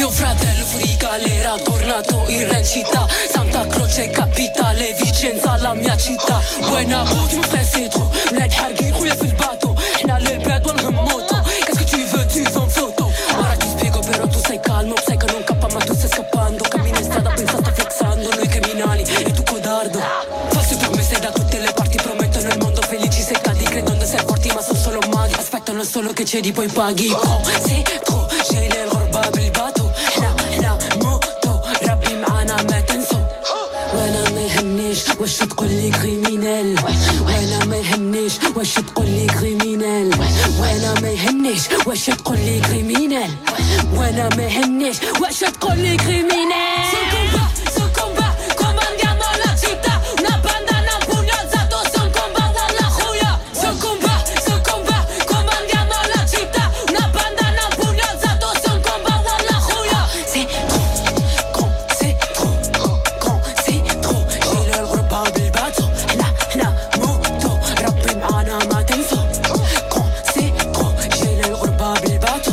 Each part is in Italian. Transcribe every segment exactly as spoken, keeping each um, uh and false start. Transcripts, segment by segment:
Mio fratello fuori galera, tornato in re in città. Santa Croce capitale, Vicenza la mia città. Buena route, mon frère c'est trop. Mlad hargin, خويا في الباطو. احنا للبلاد والهموتو. Qu'est-ce que tu veux, tu veux photo. Ora ti spiego però tu sei calmo. Sai che non cappa ma tu stai scappando. Cammini in strada, pensa sta flexando. Noi criminali e tu codardo. False promesse da tutte le parti. Promettono il mondo felici se cadi. Credono essere forti ma sono solo maghi. Aspettano solo che cedi poi paghi. Oh, c'est trop. J'ai les l'orba بالباطو. احنا احنا موتو. ربي معانا ما تنسوا. وانا ما يهمنيش واش تقول لي كريمينال. وانا ما يهمنيش واش تقول لي كريمينال. وانا ما يهمنيش واش تقول لي كريمينال. وانا ما يهمنيش واش تقول لي كريمينال. Sul combat, sul combat, comandiamo la città. Una banda hanno pugnalzato sul combat walla خويا. Sul combat, sul combat, comandiamo la città. Una banda hanno pugnalzato sul combat walla خويا. C'est trop grand, c'est trop grand, c'est trop. J'ai le repas بالباطو. احنا احنا موتو. ربي معانا ما تنسوا. Grand, c'est trop. J'ai le repas بالباطو.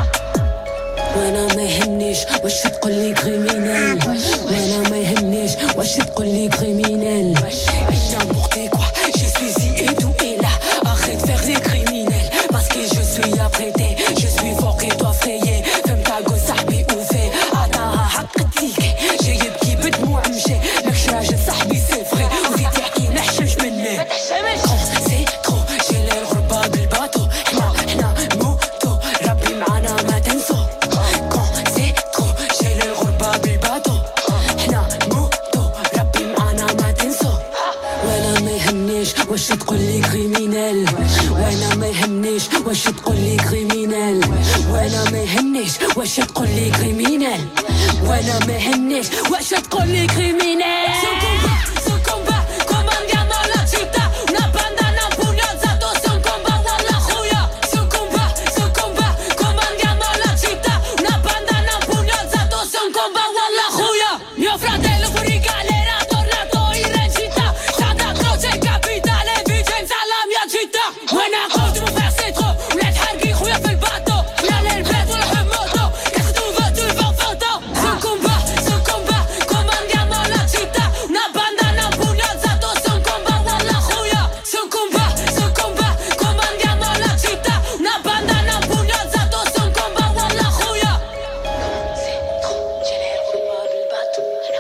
وانا ما يهمنيش واش تقول لي كريمينال. وانا ما يهمنيش واش تقول لي كريمينال. Viens pour tes quoi, je suis ici et tout est là. Arrête de faire des criminels parce que je suis apprêté. Je suis fort et toi frayé. فهم تاقو صاحبي وفي عطاها حق تيكي. جاي يبكي بدموع مشي. ماكش راجل صاحبي سي فري. وزيد يحكي نحشمش مني. Grand, c'est trop. J'ai les الغربة بالباطو. احنا احنا موتو. ربي معانا ما تنسوا. Grand, c'est trop. J'ai les الغربة بالباطو. احنا موتو. ربي معانا ما تنسوا. وانا ما يهمنيش واش تقول لي كريمينال. وانا ما يهمنيش واش تقول لي كريمينال. وانا ما يهمنيش واش تقول لي كريمينال. وانا ما يهمنيش واش تقول لي كريمينال. Sul combat, sul combat, comandiamo la città. Una banda hanno pugnalzato sul combat walla خويا. Sul combat, sul combat, comandiamo la città. Una banda hanno pugnalzato sul combat walla خويا. Mio fratello fuori galera, tornato in re in città. Santa Croce capitale, Vicenza la mia città. Buena route, mon frère c'est trop. Mlad hargin, خويا في الباطو. احنا للبلاد والهموتو. Qu'est-ce que tu veux, tu veux photo. Sul combat, sul combat, comandiamo la città. Una banda hanno pugnalzato sul combat walla خويا. Sul combat, sul combat, comandiamo la città. Una banda hanno pugnalzato sul combat walla خويا. C'est trop, j'ai l'air roumato il batto.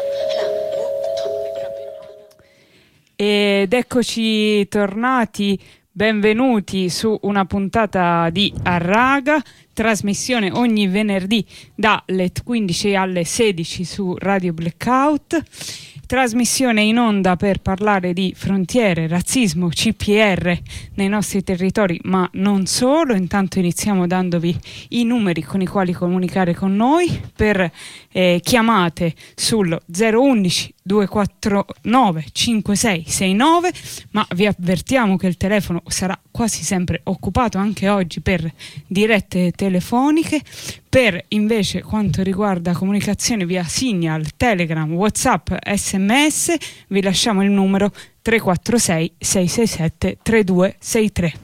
Ed eccoci tornati, benvenuti su una puntata di Arraga, trasmissione ogni venerdì dalle quindici alle sedici su Radio Blackout, trasmissione in onda per parlare di frontiere, razzismo, C P R nei nostri territori, ma non solo. Intanto iniziamo dandovi i numeri con i quali comunicare con noi per eh, chiamate sul zero undici duecentoquarantanove cinquantasei sessantanove, ma vi avvertiamo che il telefono sarà quasi sempre occupato anche oggi per dirette telefoniche. Per invece quanto riguarda comunicazione via Signal, Telegram, WhatsApp, S M S, vi lasciamo il numero tre quattro sei sei sei sette tre due sei tre.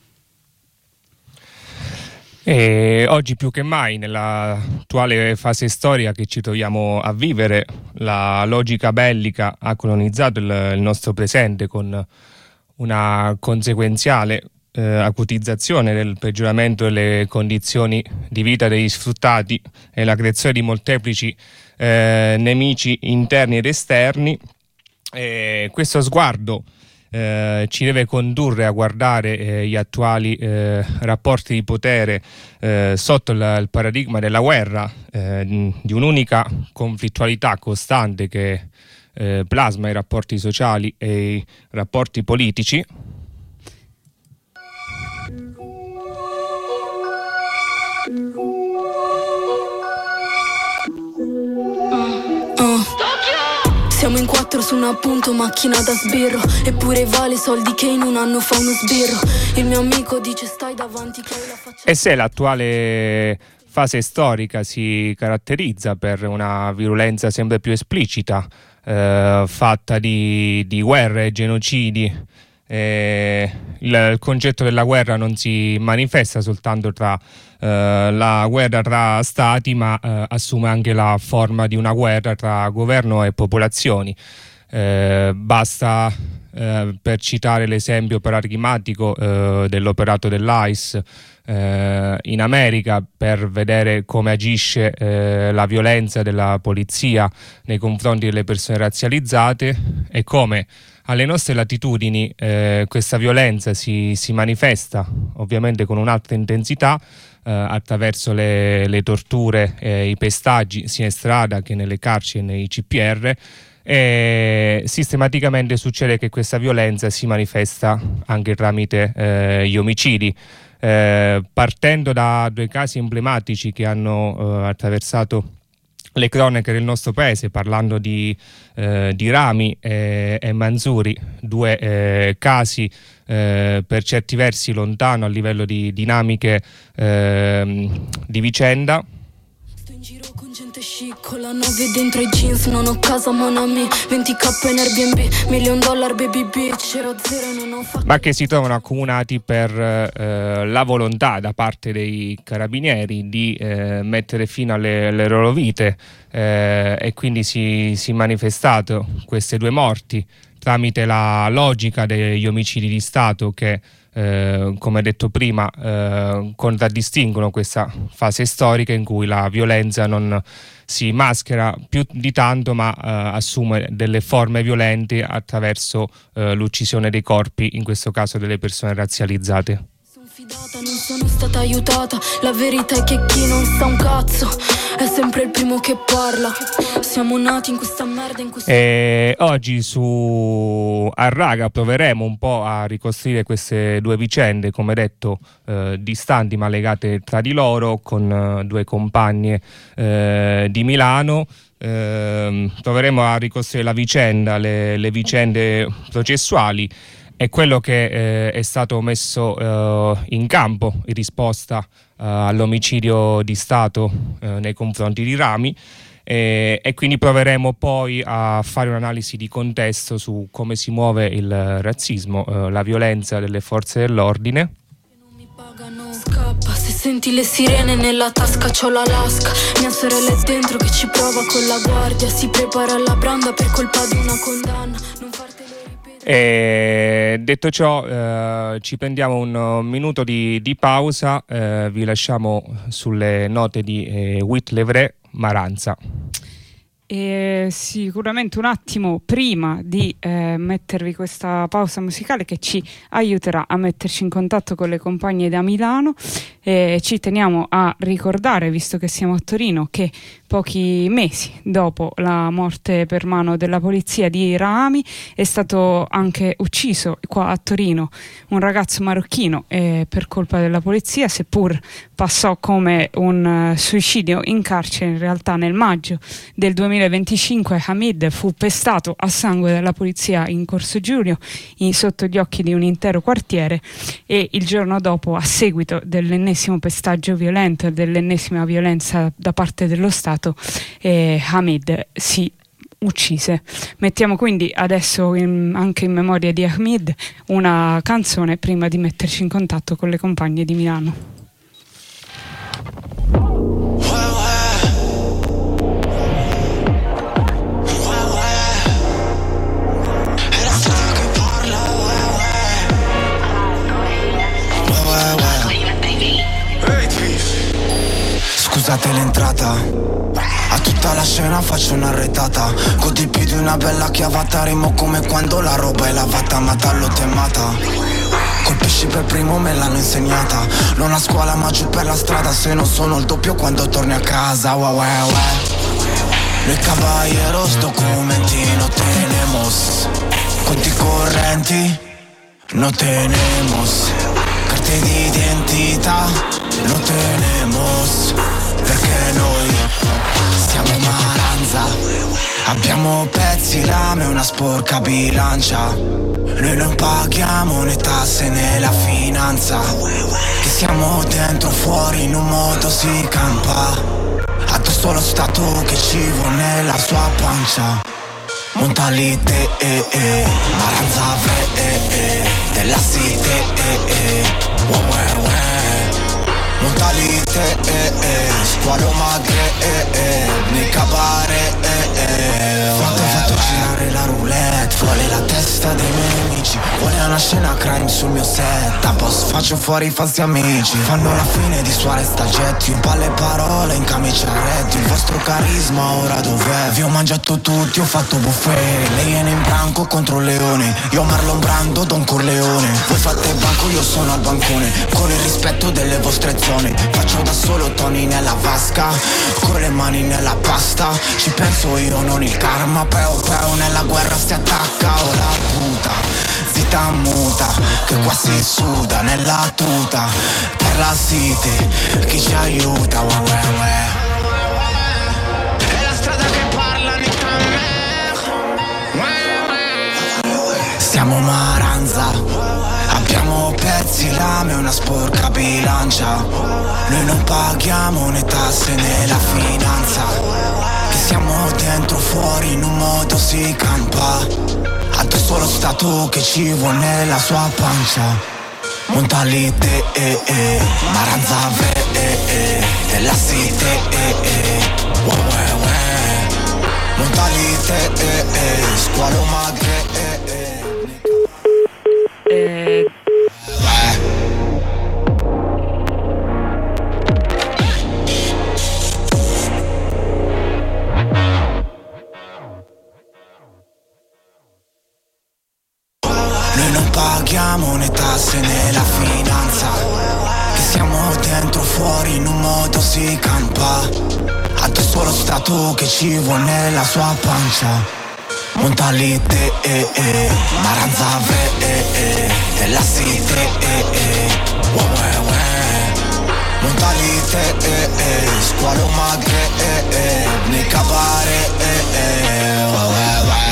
E oggi più che mai, nell'attuale fase storica che ci troviamo a vivere, la logica bellica ha colonizzato il, il nostro presente con una conseguenziale eh, acutizzazione del peggioramento delle condizioni di vita degli sfruttati e la creazione di molteplici eh, nemici interni ed esterni. E questo sguardo Eh, ci deve condurre a guardare eh, gli attuali eh, rapporti di potere eh, sotto il, il paradigma della guerra, eh, di un'unica conflittualità costante che eh, plasma i rapporti sociali e i rapporti politici. Siamo in quattro su un appunto, macchina da sbirro. Eppure vale soldi che in un anno fa uno sbirro. Il mio amico dice stai davanti che hai la faccia. E se l'attuale fase storica si caratterizza per una virulenza sempre più esplicita, eh, fatta di, di guerre, genocidi, Eh, il, il concetto della guerra non si manifesta soltanto tra eh, la guerra tra stati, ma eh, assume anche la forma di una guerra tra governo e popolazioni. Eh, basta eh, per citare l'esempio paradigmatico eh, dell'operato dell'I C E eh, in America, per vedere come agisce eh, la violenza della polizia nei confronti delle persone razzializzate e come alle nostre latitudini eh, questa violenza si, si manifesta ovviamente con un'alta intensità eh, attraverso le, le torture e i pestaggi sia in strada che nelle carceri e nei C P R, e sistematicamente succede che questa violenza si manifesta anche tramite eh, gli omicidi. Eh, partendo da due casi emblematici che hanno eh, attraversato le cronache del nostro paese, parlando di, eh, di Rami e, e Manzuri, due eh, casi eh, per certi versi lontano a livello di dinamiche eh, di vicenda. Sto in giro con gente chic, con la nove dentro i jeans, non ho casa mon ami, venti k in Airbnb, million dollar baby bitch, ero zero e non ho fatto... Ma che si trovano accomunati per eh, la volontà da parte dei carabinieri di eh, mettere fine alle, alle loro vite eh, e quindi si, si è manifestato queste due morti tramite la logica degli omicidi di Stato che Eh, come detto prima eh, contraddistinguono questa fase storica in cui la violenza non si maschera più di tanto, ma eh, assume delle forme violente attraverso eh, l'uccisione dei corpi, in questo caso delle persone razzializzate. Non sono stata aiutata, la verità è che chi non sa un cazzo è sempre il primo che parla. Siamo nati in questa merda, in questo... E oggi su Arraga proveremo un po' a ricostruire queste due vicende, come detto, eh, distanti ma legate tra di loro, con eh, due compagne eh, di Milano. Eh, proveremo a ricostruire la vicenda, le, le vicende processuali è quello che eh, è stato messo eh, in campo in risposta eh, all'omicidio di Stato eh, nei confronti di Rami, e, e quindi proveremo poi a fare un'analisi di contesto su come si muove il razzismo, eh, la violenza delle forze dell'ordine. Non mi pagano, scappa, se senti le sirene nella tasca c'ho la lasca, mia sorella è dentro che ci prova con la guardia, si prepara alla branda per colpa di una condanna, non fartele ripetere. E detto ciò, eh, ci prendiamo un minuto di, di pausa, eh, vi lasciamo sulle note di eh, Whitlevre, Maranza. E sicuramente un attimo prima di eh, mettervi questa pausa musicale che ci aiuterà a metterci in contatto con le compagne da Milano, e ci teniamo a ricordare, visto che siamo a Torino, che pochi mesi dopo la morte per mano della polizia di Rami è stato anche ucciso qua a Torino un ragazzo marocchino eh, per colpa della polizia, seppur passò come un uh, suicidio in carcere. In realtà nel maggio del duemilaventicinque Hamid fu pestato a sangue dalla polizia in Corso Giulio in, sotto gli occhi di un intero quartiere, e il giorno dopo, a seguito dell'ennesimo pestaggio violento e dell'ennesima violenza da parte dello Stato, eh, Hamid si uccise. Mettiamo quindi adesso in, anche in memoria di Hamid una canzone prima di metterci in contatto con le compagne di Milano. Scusate l'entrata, a tutta la scena faccio una retata, godi più di una bella chiavata, rimo come quando la roba è lavata, ma tallo temata. Colpisci per primo, me l'hanno insegnata, non a scuola ma giù per la strada, se non sono il doppio quando torni a casa, wow wow wow. Noi caballeros, documenti no tenemos, conti correnti no tenemos, carte di identità no tenemos, perché noi siamo Maranza, abbiamo pezzi, lame e una sporca bilancia, noi non paghiamo né tasse né la finanza, che siamo dentro o fuori in un modo si campa, addosso lo Stato che ci vuole nella sua pancia. Montalite, eh, eh, Maranza, eh, eh, della cité, eh, eh, wow, wow, wow. Montalite, eh, eh, squalo magre, eh, eh, nei cabaret, eh, eh, quanto ho fatto girare la roulette, vuole la testa dei miei amici, vuole una scena crime sul mio set, a boss faccio fuori i falsi amici, fanno la fine di Suarez dal jet, in palle parole, in camicia red, il vostro carisma ora dov'è? Vi ho mangiato tutti, ho fatto buffet, lei è in branco contro un leone, io Marlon Brando, Don Corleone, voi fate banco, io sono al bancone, con il rispetto delle vostre zone. Faccio da solo toni nella vasca, con le mani nella pasta, ci penso io non il karma, peo peo nella guerra si attacca, o la puta, zitta muta, che qua si suda nella tuta, per la city, chi ci aiuta, uè uè uè. È la strada che parla di me, siamo Maranza. Abbiamo pezzi, lame, una sporca bilancia. Noi non paghiamo né tasse né la finanza. Che siamo dentro fuori in un modo si campa. Addosso lo Stato che ci vuole nella sua pancia. Montalite, eh, eh, Maranza, eh, eh, della cité, eh, eh, wow, wow, wow. Montalite, eh, eh, squalo magre, eh, eh. Eh, Noi non paghiamo né tasse né la finanza. Che siamo dentro fuori in un modo si campa. Addosso lo Stato che ci vuole nella sua pancia. Montalite, eh, eh, Maranza, eh, eh, della cité, eh, eh, wow, wow, wow. Montalite, eh, eh, squalo magre, eh, eh, nei cabaret, eh, eh, wow, wow, wow.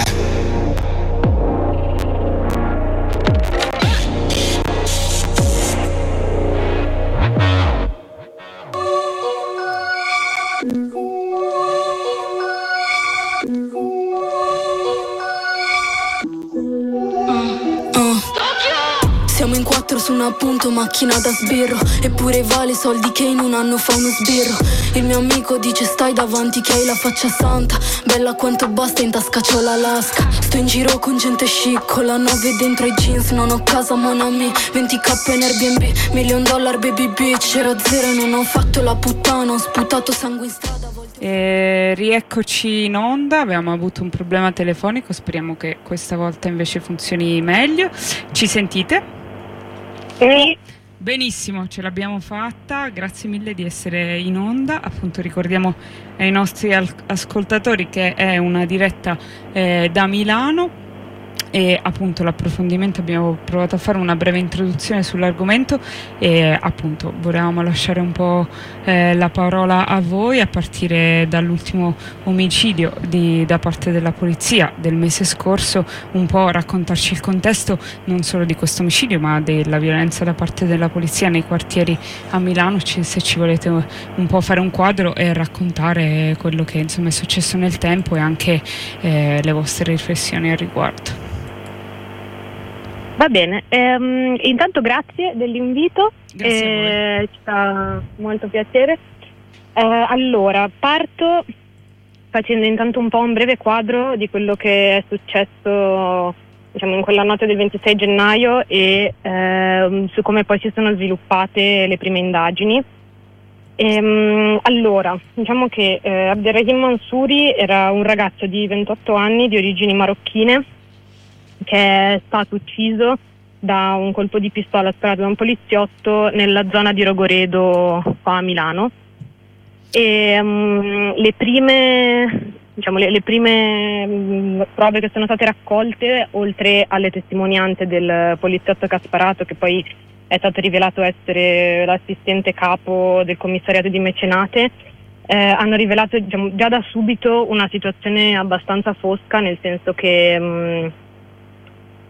Siamo in quattro su un appunto, macchina da sbirro. Eppure vale soldi che in un anno fa uno sbirro. Il mio amico dice stai davanti che hai la faccia santa. Bella quanto basta, in tasca c'ho la lasca. Sto in giro con gente chic, con la nove dentro i jeans. Non ho casa mon ami, venti k in Airbnb, million dollar baby bitch. Ero a zero e non ho fatto la puttana, ho sputato sangue in strada. Eh, rieccoci in onda, abbiamo avuto un problema telefonico, speriamo che questa volta invece funzioni meglio. Ci sentite? Sì. Benissimo, ce l'abbiamo fatta, grazie mille di essere in onda. Appunto ricordiamo ai nostri al- ascoltatori che è una diretta eh, da Milano e appunto l'approfondimento, abbiamo provato a fare una breve introduzione sull'argomento e appunto volevamo lasciare un po' eh, la parola a voi a partire dall'ultimo omicidio di, da parte della polizia del mese scorso, un po' raccontarci il contesto non solo di questo omicidio ma della violenza da parte della polizia nei quartieri a Milano, ci, se ci volete un po' fare un quadro e raccontare quello che insomma è successo nel tempo e anche eh, le vostre riflessioni al riguardo. Va bene, ehm, intanto grazie dell'invito, Grazie a voi. eh, ci fa molto piacere. Eh, allora, parto facendo intanto un po' un breve quadro di quello che è successo, diciamo, in quella notte del ventisei gennaio e ehm, su come poi si sono sviluppate le prime indagini. Ehm, allora, diciamo che eh, Abderrahim Mansouri era un ragazzo di ventotto anni di origini marocchine che è stato ucciso da un colpo di pistola sparato da un poliziotto nella zona di Rogoredo qua a Milano. E um, le prime, diciamo, le, le prime um, prove che sono state raccolte, oltre alle testimonianze del poliziotto che ha sparato, che poi è stato rivelato essere l'assistente capo del commissariato di Mecenate, eh, hanno rivelato, diciamo, già da subito una situazione abbastanza fosca, nel senso che um,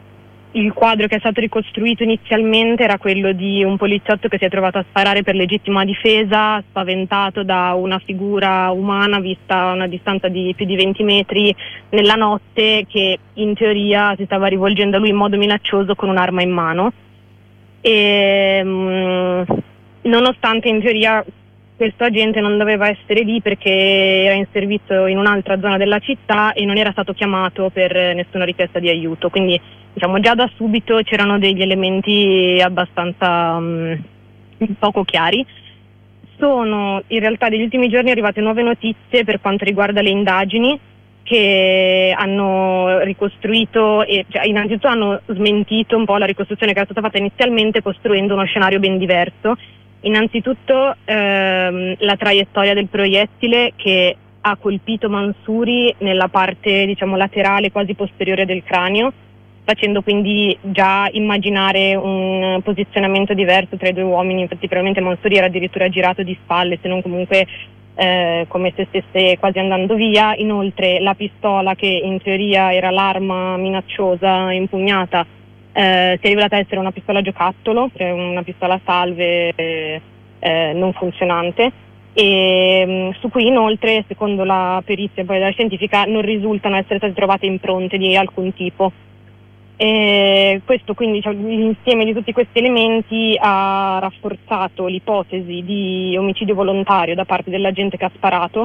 il quadro che è stato ricostruito inizialmente era quello di un poliziotto che si è trovato a sparare per legittima difesa, spaventato da una figura umana vista a una distanza di più di venti metri nella notte, che in teoria si stava rivolgendo a lui in modo minaccioso con un'arma in mano. E, mh, nonostante in teoria questo agente non doveva essere lì perché era in servizio in un'altra zona della città e non era stato chiamato per nessuna richiesta di aiuto, quindi diciamo già da subito c'erano degli elementi abbastanza um, poco chiari. Sono in realtà negli ultimi giorni arrivate nuove notizie per quanto riguarda le indagini, che hanno ricostruito e cioè, innanzitutto hanno smentito un po' la ricostruzione che era stata fatta inizialmente, costruendo uno scenario ben diverso. Innanzitutto ehm, la traiettoria del proiettile che ha colpito Mansouri nella parte diciamo laterale quasi posteriore del cranio, facendo quindi già immaginare un posizionamento diverso tra i due uomini. Infatti probabilmente Mansouri era addirittura girato di spalle, se non comunque eh, come se stesse quasi andando via. Inoltre la pistola, che in teoria era l'arma minacciosa impugnata, Eh, si è rivelata essere una pistola giocattolo, cioè una pistola salve eh, eh, non funzionante, e mh, su cui inoltre, secondo la perizia poi della scientifica, non risultano essere state trovate impronte di alcun tipo. E questo quindi, cioè, l'insieme di tutti questi elementi ha rafforzato l'ipotesi di omicidio volontario da parte dell'agente che ha sparato,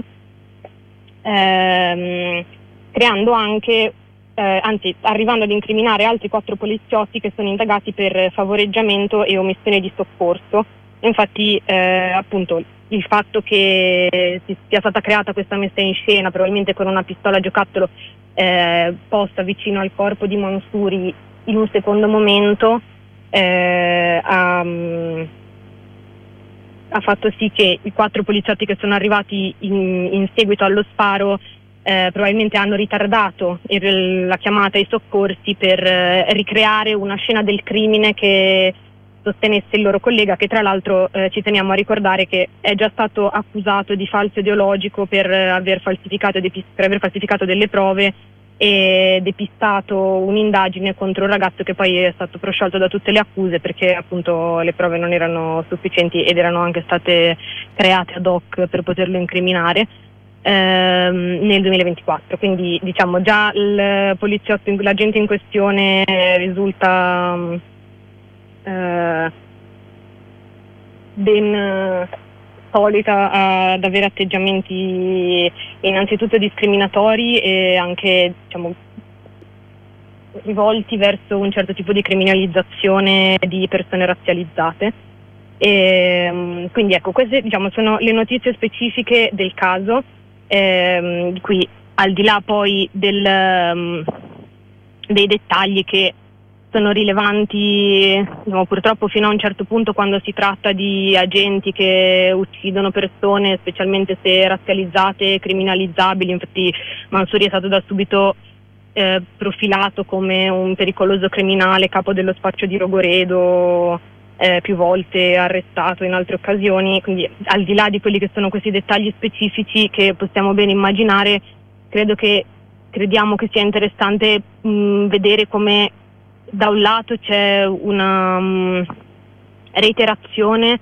ehm, creando anche Eh, anzi arrivando ad incriminare altri quattro poliziotti che sono indagati per favoreggiamento e omissione di soccorso. Infatti eh, appunto il fatto che si sia stata creata questa messa in scena, probabilmente con una pistola giocattolo eh, posta vicino al corpo di Mansouri in un secondo momento, eh, ha, ha fatto sì che i quattro poliziotti che sono arrivati in, in seguito allo sparo Eh, probabilmente hanno ritardato il, la chiamata ai soccorsi per eh, ricreare una scena del crimine che sostenesse il loro collega, che tra l'altro eh, ci teniamo a ricordare che è già stato accusato di falso ideologico per, eh, aver falsificato depist- per aver falsificato delle prove e depistato un'indagine contro un ragazzo che poi è stato prosciolto da tutte le accuse perché appunto le prove non erano sufficienti ed erano anche state create ad hoc per poterlo incriminare nel duemilaventiquattro. Quindi diciamo già il poliziotto, l'agente in questione risulta eh, ben solita ad avere atteggiamenti innanzitutto discriminatori e anche diciamo rivolti verso un certo tipo di criminalizzazione di persone razzializzate. E, quindi ecco, queste diciamo sono le notizie specifiche del caso. Ehm, qui al di là poi del, um, dei dettagli che sono rilevanti diciamo, purtroppo fino a un certo punto quando si tratta di agenti che uccidono persone, specialmente se razzializzate e criminalizzabili. Infatti Mansouri è stato da subito eh, profilato come un pericoloso criminale, capo dello spaccio di Rogoredo, Eh, più volte arrestato in altre occasioni. Quindi al di là di quelli che sono questi dettagli specifici che possiamo ben immaginare, credo che crediamo che sia interessante mh, vedere come da un lato c'è una mh, reiterazione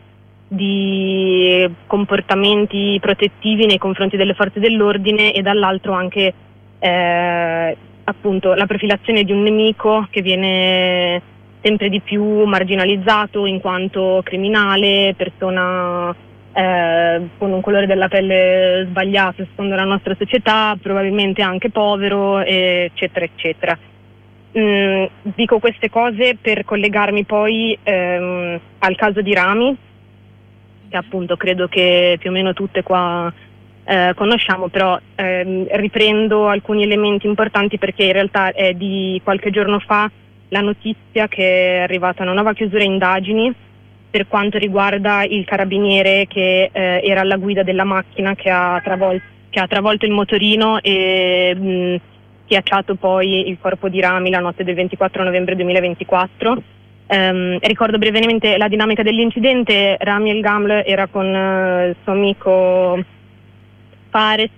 di comportamenti protettivi nei confronti delle forze dell'ordine e dall'altro anche eh, appunto la profilazione di un nemico che viene sempre di più marginalizzato in quanto criminale, persona eh, con un colore della pelle sbagliato secondo la nostra società, probabilmente anche povero, eccetera, eccetera. Mm, dico queste cose per collegarmi poi ehm, al caso di Rami, che appunto credo che più o meno tutte qua eh, conosciamo, però ehm, riprendo alcuni elementi importanti perché in realtà è di qualche giorno fa la notizia che è arrivata una nuova chiusura indagini per quanto riguarda il carabiniere che eh, era alla guida della macchina che ha, travol- che ha travolto il motorino e mh, schiacciato poi il corpo di Rami la notte del ventiquattro novembre duemilaventiquattro. Um, ricordo brevemente la dinamica dell'incidente. Rami El Gaml era con uh, il suo amico Fares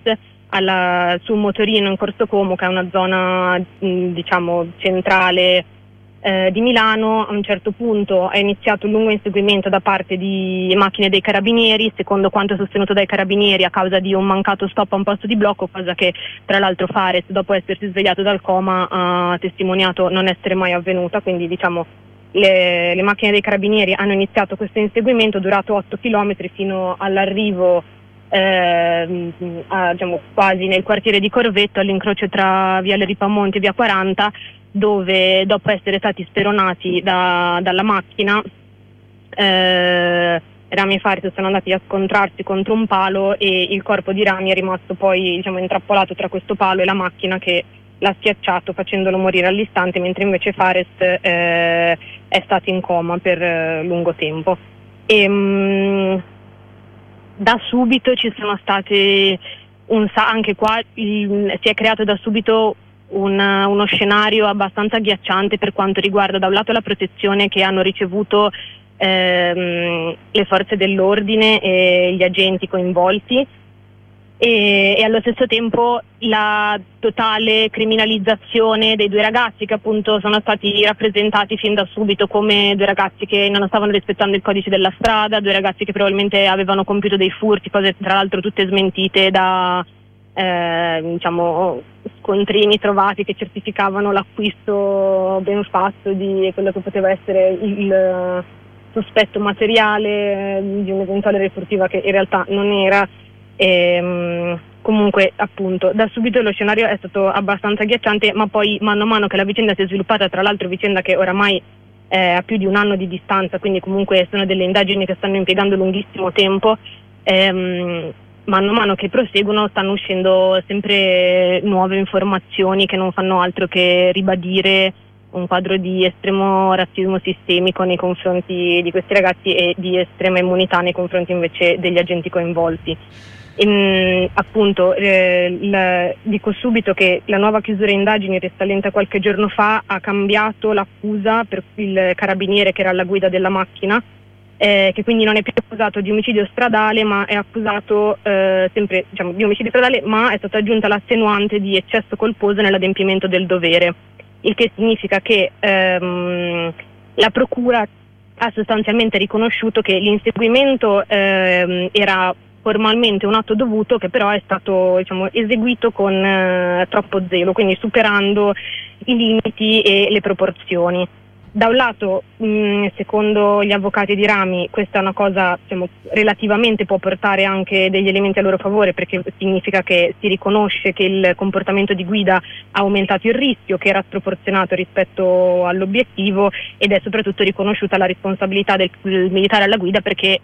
alla, su un motorino in Corso Como, che è una zona mh, diciamo centrale eh, di Milano. A un certo punto è iniziato un lungo inseguimento da parte di macchine dei carabinieri, secondo quanto sostenuto dai carabinieri a causa di un mancato stop a un posto di blocco, cosa che tra l'altro Fares, dopo essersi svegliato dal coma, ha testimoniato non essere mai avvenuta. Quindi diciamo le, le macchine dei carabinieri hanno iniziato questo inseguimento durato otto chilometri fino all'arrivo eh, a, diciamo, quasi nel quartiere di Corvetto, all'incrocio tra Viale Ripamonti e Via quaranta, dove dopo essere stati speronati da, dalla macchina eh, Rami e Fares sono andati a scontrarsi contro un palo e il corpo di Rami è rimasto poi, diciamo, intrappolato tra questo palo e la macchina, che l'ha schiacciato facendolo morire all'istante, mentre invece Fares eh, è stato in coma per eh, lungo tempo. E, mh, da subito ci sono state un sa- anche qua il, si è creato da subito un, uno scenario abbastanza agghiacciante per quanto riguarda da un lato la protezione che hanno ricevuto ehm, le forze dell'ordine e gli agenti coinvolti, e, e allo stesso tempo la totale criminalizzazione dei due ragazzi, che appunto sono stati rappresentati fin da subito come due ragazzi che non stavano rispettando il codice della strada, due ragazzi che probabilmente avevano compiuto dei furti, cose tra l'altro tutte smentite da eh, diciamo scontrini trovati che certificavano l'acquisto ben fatto di quello che poteva essere il sospetto materiale di un'eventuale refurtiva, che in realtà non era. E, comunque appunto da subito lo scenario è stato abbastanza agghiacciante, ma poi mano a mano che la vicenda si è sviluppata, tra l'altro vicenda che oramai è a più di un anno di distanza, quindi comunque sono delle indagini che stanno impiegando lunghissimo tempo, ehm, mano a mano che proseguono stanno uscendo sempre nuove informazioni che non fanno altro che ribadire un quadro di estremo razzismo sistemico nei confronti di questi ragazzi e di estrema immunità nei confronti invece degli agenti coinvolti. E, appunto eh, il, dico subito che la nuova chiusura indagini risalente a qualche giorno fa ha cambiato l'accusa per il carabiniere che era alla guida della macchina, eh, che quindi non è più accusato di omicidio stradale, ma è accusato eh, sempre diciamo, di omicidio stradale, ma è stata aggiunta l'attenuante di eccesso colposo nell'adempimento del dovere, il che significa che ehm, la procura ha sostanzialmente riconosciuto che l'inseguimento ehm, era formalmente un atto dovuto, che però è stato diciamo, eseguito con eh, troppo zelo, quindi superando i limiti e le proporzioni. Da un lato, mh, secondo gli avvocati di Rami, questa è una cosa diciamo, relativamente può portare anche degli elementi a loro favore, perché significa che si riconosce che il comportamento di guida ha aumentato il rischio, che era sproporzionato rispetto all'obiettivo, ed è soprattutto riconosciuta la responsabilità del, del militare alla guida, perché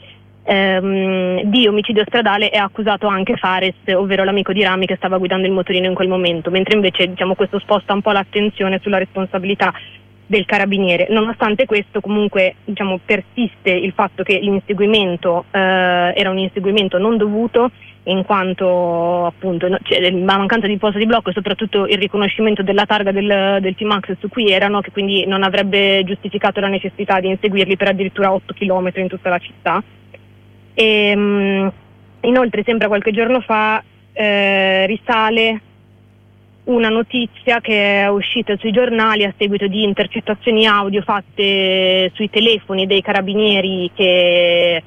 ehm, di omicidio stradale è accusato anche Fares, ovvero l'amico di Rami che stava guidando il motorino in quel momento, mentre invece diciamo, questo sposta un po' l'attenzione sulla responsabilità del carabiniere. Nonostante questo comunque diciamo, persiste il fatto che l'inseguimento eh, era un inseguimento non dovuto, in quanto appunto no, cioè, la mancanza di posto di blocco e soprattutto il riconoscimento della targa del, del T-Max su cui erano, che quindi non avrebbe giustificato la necessità di inseguirli per addirittura otto chilometri in tutta la città. E, mh, inoltre sempre qualche giorno fa eh, risale una notizia che è uscita sui giornali a seguito di intercettazioni audio fatte sui telefoni dei carabinieri che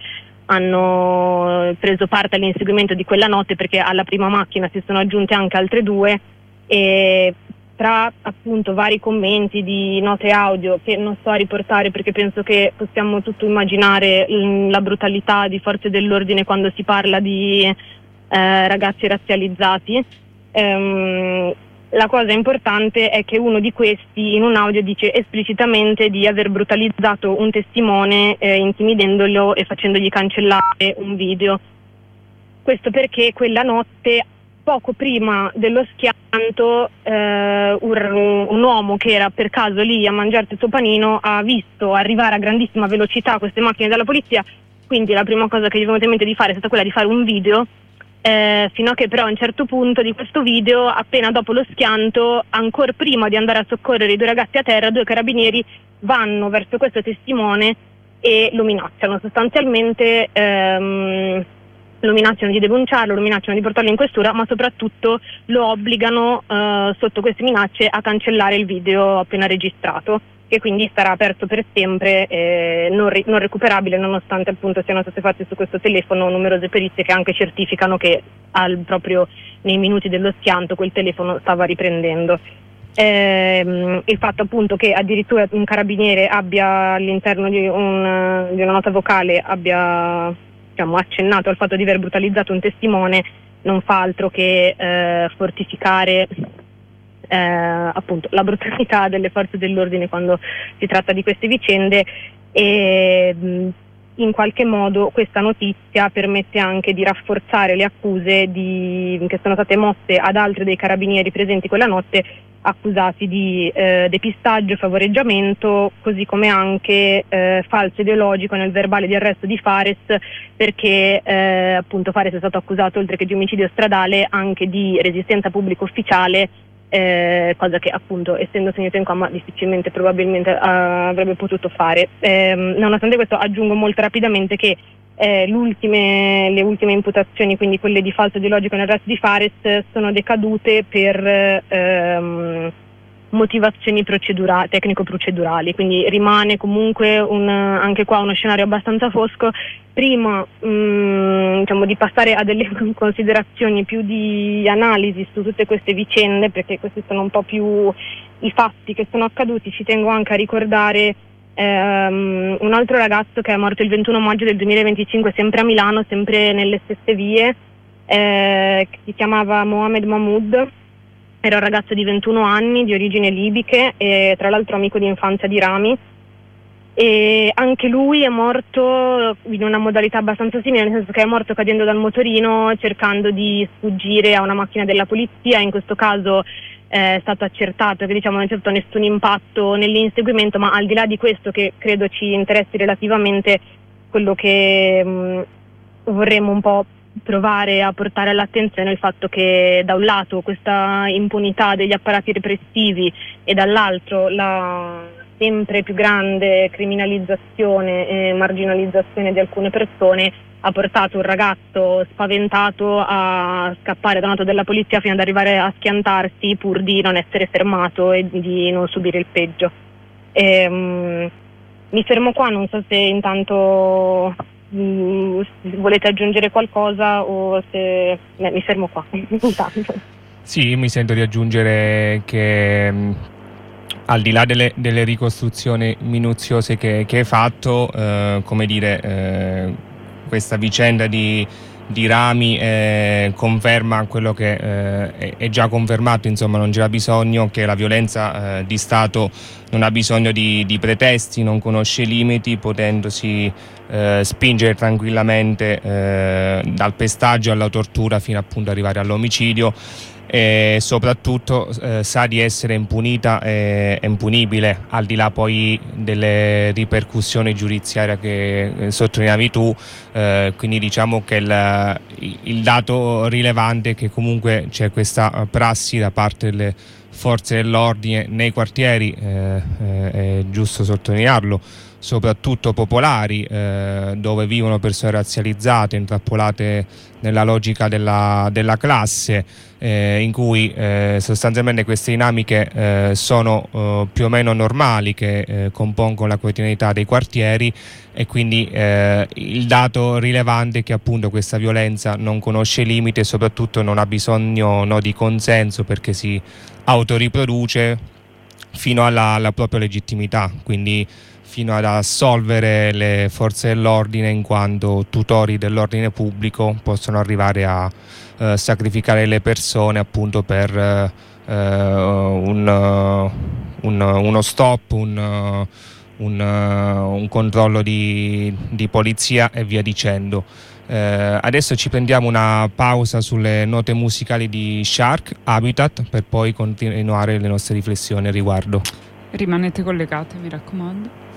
hanno preso parte all'inseguimento di quella notte, perché alla prima macchina si sono aggiunte anche altre due, e tra appunto vari commenti di note audio che non sto a riportare perché penso che possiamo tutto immaginare mh, la brutalità di forze dell'ordine quando si parla di eh, ragazzi razzializzati. Ehm, La cosa importante è che uno di questi in un audio dice esplicitamente di aver brutalizzato un testimone eh, intimidendolo e facendogli cancellare un video. Questo perché quella notte, poco prima dello schianto, eh, un, un uomo che era per caso lì a mangiarsi il suo panino ha visto arrivare a grandissima velocità queste macchine della polizia, quindi la prima cosa che gli è venuta in mente di fare è stata quella di fare un video. Eh, fino a che però a un certo punto di questo video, appena dopo lo schianto, ancora prima di andare a soccorrere i due ragazzi a terra, due carabinieri vanno verso questo testimone e lo minacciano sostanzialmente, ehm, lo minacciano di denunciarlo, lo minacciano di portarlo in questura, ma soprattutto lo obbligano eh, sotto queste minacce a cancellare il video appena registrato, che quindi sarà aperto per sempre, eh, non, ri- non recuperabile, nonostante appunto siano state fatte su questo telefono numerose perizie che anche certificano che al, proprio nei minuti dello schianto quel telefono stava riprendendo. Eh, il fatto appunto che addirittura un carabiniere abbia all'interno di, un, di una nota vocale abbia, diciamo, accennato al fatto di aver brutalizzato un testimone non fa altro che eh, fortificare eh, appunto la brutalità delle forze dell'ordine quando si tratta di queste vicende, e mh, in qualche modo questa notizia permette anche di rafforzare le accuse di, che sono state mosse ad altri dei carabinieri presenti quella notte, accusati di eh, depistaggio, favoreggiamento, così come anche eh, falso ideologico nel verbale di arresto di Fares, perché eh, appunto Fares è stato accusato, oltre che di omicidio stradale, anche di resistenza pubblico ufficiale, eh, cosa che appunto, essendo finito in coma, difficilmente probabilmente uh, avrebbe potuto fare. Eh, nonostante questo, aggiungo molto rapidamente che Eh, l'ultime, le ultime imputazioni, quindi quelle di falso ideologico nell'arresto di Fares, sono decadute per ehm, motivazioni procedura- tecnico-procedurali, quindi rimane comunque un, anche qua uno scenario abbastanza fosco. Prima mh, diciamo di passare a delle considerazioni più di analisi su tutte queste vicende, perché questi sono un po' più i fatti che sono accaduti, ci tengo anche a ricordare Um, un altro ragazzo che è morto il ventuno maggio del duemilaventicinque, sempre a Milano, sempre nelle stesse vie, eh, che si chiamava Mohamed Mahmoud. Era un ragazzo di ventuno anni, di origini libiche, e tra l'altro amico di infanzia di Rami, e anche lui è morto in una modalità abbastanza simile, nel senso che è morto cadendo dal motorino cercando di sfuggire a una macchina della polizia. In questo caso è stato accertato che, diciamo, non c'è stato nessun impatto nell'inseguimento, ma al di là di questo, che credo ci interessi relativamente, quello che mh, vorremmo un po' provare a portare all'attenzione è il fatto che da un lato questa impunità degli apparati repressivi e dall'altro la sempre più grande criminalizzazione e marginalizzazione di alcune persone ha portato un ragazzo spaventato a scappare da un auto della polizia fino ad arrivare a schiantarsi pur di non essere fermato e di non subire il peggio. E, um, mi fermo qua, non so se intanto um, volete aggiungere qualcosa o se... Eh, mi fermo qua intanto. Sì, mi sento di aggiungere che um, al di là delle, delle ricostruzioni minuziose che, che hai fatto, eh, come dire... Eh, questa vicenda di, di Rami eh, conferma quello che eh, è, è già confermato, insomma non c'era bisogno, che la violenza eh, di Stato non ha bisogno di, di pretesti, non conosce limiti, potendosi eh, spingere tranquillamente eh, dal pestaggio alla tortura fino appunto ad arrivare all'omicidio, e soprattutto eh, sa di essere impunita e impunibile, al di là poi delle ripercussioni giudiziarie che eh, sottolineavi tu. Eh, quindi diciamo che il, il dato rilevante è che comunque c'è questa prassi da parte delle forze dell'ordine nei quartieri, eh, eh, è giusto sottolinearlo, soprattutto popolari, eh, dove vivono persone razzializzate, intrappolate nella logica della, della classe, eh, in cui eh, sostanzialmente queste dinamiche eh, sono eh, più o meno normali, che eh, compongono la quotidianità dei quartieri, e quindi eh, il dato rilevante è che appunto questa violenza non conosce limite e soprattutto non ha bisogno no, di consenso, perché si autoriproduce fino alla, alla propria legittimità, quindi fino ad assolvere le forze dell'ordine in quanto tutori dell'ordine pubblico, possono arrivare a eh, sacrificare le persone appunto per eh, un, un, uno stop, un, un, un controllo di, di polizia e via dicendo. Eh, adesso ci prendiamo una pausa sulle note musicali di Shark, Habitat, per poi continuare le nostre riflessioni al riguardo. Rimanete collegati, mi raccomando.